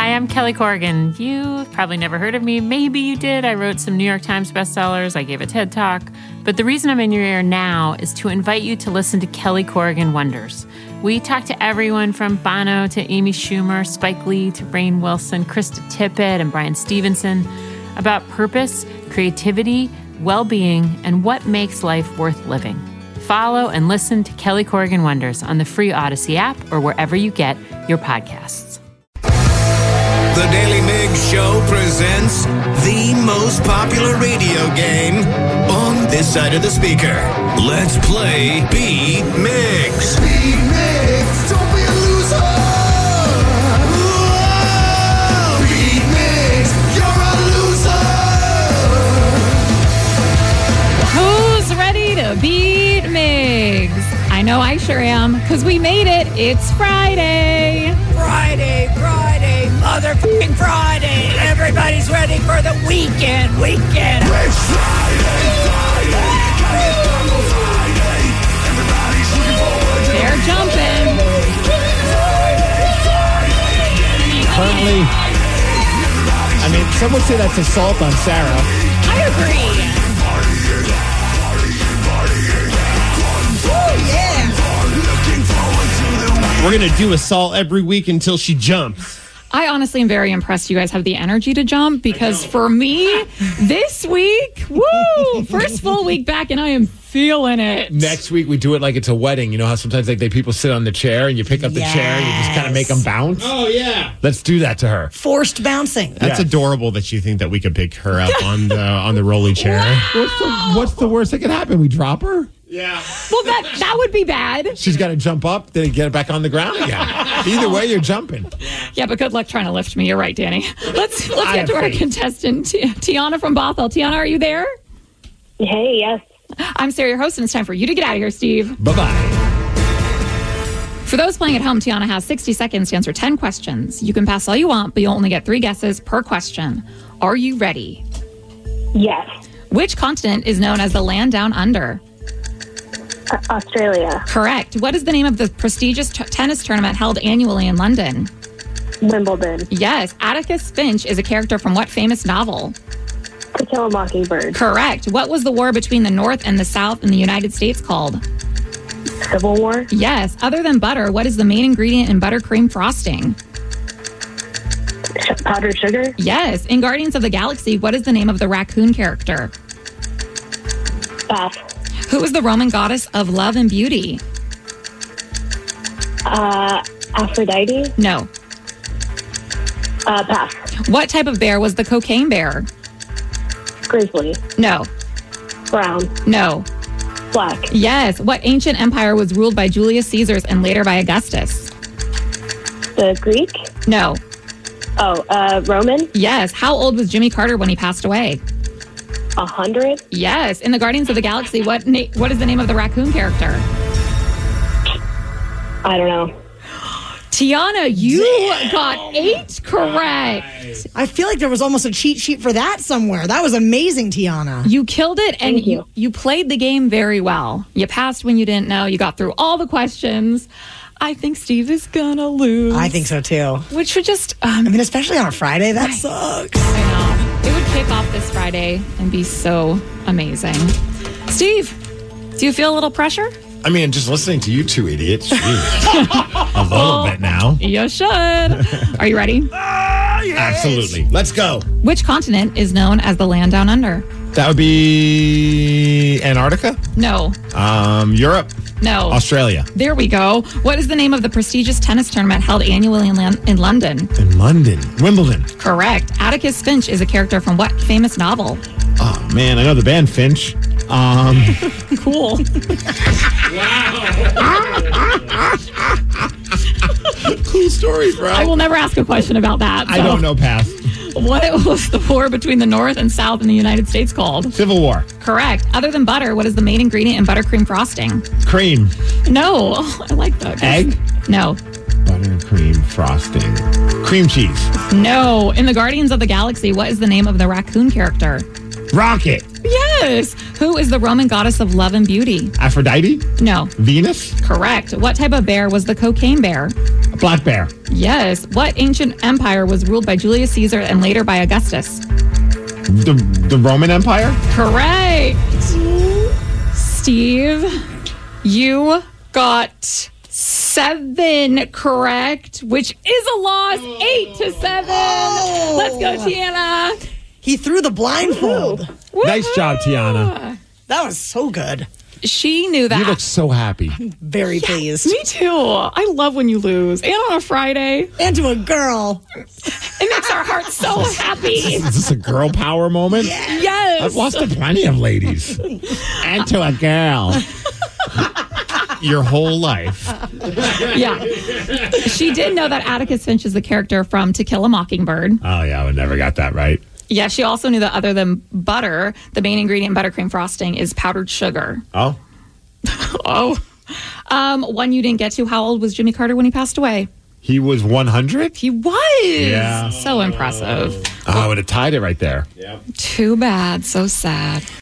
Hi, I'm Kelly Corrigan. You've probably never heard of me. Maybe you did. I wrote some New York Times bestsellers. I gave a TED Talk. But the reason I'm in your ear now is to invite you to listen to Kelly Corrigan Wonders. We talk to everyone from Bono to Amy Schumer, Spike Lee to Rainn Wilson, Krista Tippett, and Brian Stevenson about purpose, creativity, well-being, and what makes life worth living. Follow and listen to Kelly Corrigan Wonders on the free Odyssey app or wherever you get your podcasts. The Daily Mig Show presents the most popular radio game on this side of the speaker. Let's play Beat Migs. Beat Migs, don't be a loser. Whoa. Beat Migs, you're a loser. Who's ready to beat Migs? I know I sure am, because we made it. It's Friday. Friday, motherfucking Friday. Everybody's ready for the weekend. It's Friday. Everybody's looking forward to They're jumping. Currently, I mean, some would say that's assault on Sarah. I agree. We're going to do assault every week until she jumps. I honestly am very impressed you guys have the energy to jump, because for me, this week, woo, first full week back, and I am feeling it. Next week, we do it like it's a wedding. You know how sometimes like people sit on the chair and you pick up the chair and you just kind of make them bounce? Oh, yeah. Let's do that to her. Forced bouncing. That's adorable that you think that we could pick her up on the rolly chair. Wow. What's the worst that could happen? We drop her? Yeah. Well, that would be bad. She's got to jump up, then get back on the ground again. Either way, you're jumping. Yeah, but good luck trying to lift me. You're right, Danny. Let's get to our contestant, Tiana from Bothell. Tiana, are you there? Hey, yes. I'm Sarah, your host, and it's time for you to get out of here, Steve. Bye-bye. For those playing at home, Tiana has 60 seconds to answer 10 questions. You can pass all you want, but you'll only get 3 guesses per question. Are you ready? Yes. Which continent is known as the land down under? Australia. Correct. What is the name of the prestigious tennis tournament held annually in London? Wimbledon. Yes. Atticus Finch is a character from what famous novel? To Kill a Mockingbird. Correct. What was the war between the North and the South in the United States called? Civil War. Yes. Other than butter, what is the main ingredient in buttercream frosting? Powdered sugar. Yes. In Guardians of the Galaxy, what is the name of the raccoon character? Pass. Who is the Roman goddess of love and beauty? Aphrodite. No. Pass. What type of bear was the cocaine bear? Grizzly. No. Brown. No. Black. Yes. What ancient empire was ruled by Julius Caesar and later by Augustus? The Greek. No. Roman. Yes. How old was Jimmy Carter when he passed away? 100. Yes. In the Guardians of the Galaxy, what is the name of the raccoon character? I don't know. Tiana, you got 8 correct. I feel like there was almost a cheat sheet for that somewhere. That was amazing, Tiana. You killed it, and Thank you. you played the game very well. You passed when you didn't know. You got through all the questions. I think Steve is gonna lose. I think so too. Which would just, I mean, especially on a Friday, that sucks. I know. It would kick off this Friday and be so amazing. Steve, do you feel a little pressure? I mean, just listening to you two idiots. A little bit now. You should. Are you ready? Yes. Absolutely. Let's go. Which continent is known as the land down under? That would be Antarctica? No. Europe? No. Australia? There we go. What is the name of the prestigious tennis tournament held annually in London? In London. Wimbledon. Correct. Atticus Finch is a character from what famous novel? Oh, man. I know the band Finch. Cool. Cool story, bro. I will never ask a question about that. I don't know, pass. What was the war between the North and South in the United States called? Civil War. Correct. Other than butter, what is the main ingredient in buttercream frosting? Cream. No. I like that. Egg? No. Buttercream frosting. Cream cheese. No. In the Guardians of the Galaxy, what is the name of the raccoon character? Rocket. Yes. Who is the Roman goddess of love and beauty? Aphrodite? No. Venus? Correct. What type of bear was the cocaine bear? Black bear. Yes. What ancient empire was ruled by Julius Caesar and later by Augustus? The Roman Empire? Correct. Steve, you got 7 correct, which is a loss. 8-7. Let's go, Tiana. He threw the blindfold. Nice job, Tiana. That was so good. She knew that. You look so happy. Very pleased. Me too. I love when you lose. And on a Friday. And to a girl. It makes our hearts so happy. Is this a girl power moment? Yes. I've lost to plenty of ladies. And to a girl. Your whole life. Yeah. She did know that Atticus Finch is the character from To Kill a Mockingbird. Oh, yeah, I never got that right. Yeah, she also knew that other than butter, the main ingredient in buttercream frosting is powdered sugar. Oh? Oh. One you didn't get to. How old was Jimmy Carter when he passed away? He was 100? He was. Yeah. So impressive. Oh, I would have tied it right there. Too bad. So sad.